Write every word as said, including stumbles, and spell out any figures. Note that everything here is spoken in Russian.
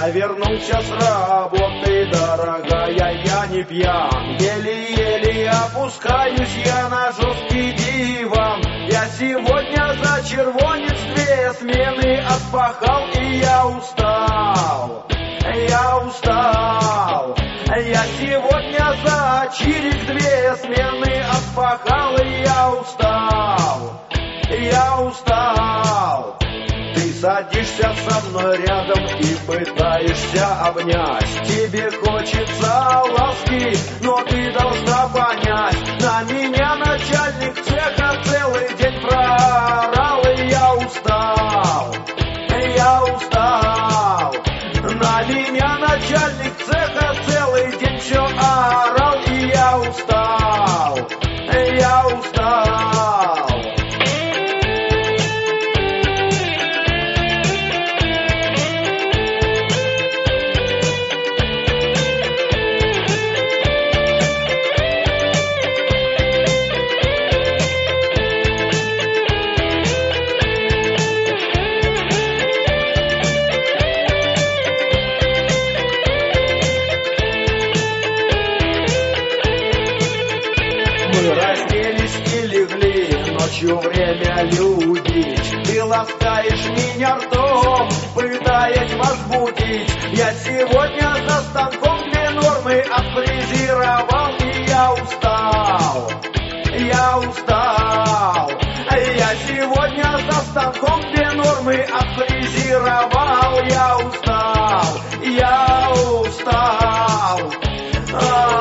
Я вернулся с работы, дорогая, я не пьян. Еле-еле опускаюсь я на жесткий диван. Я сегодня за червонец две смены отпахал, и я устал, я устал. Я сегодня за чирик две смены отпахал, и я устал, я устал. Ты садишься со мной рядом и пытаешься обнять. Тебе хочется ласки, но ты должна понять, на меня начальник цеха целый день проорал, и я устал, я устал. На меня начальник цеха целый день все орал, и я устал, я устал. Ночью время людить, ты ласкаешь меня ртом, пытаясь возбудить. Я сегодня за станком две нормы отфрезеровал, и я устал, я устал. Я сегодня за станком две нормы отфрезеровал, я устал, я устал.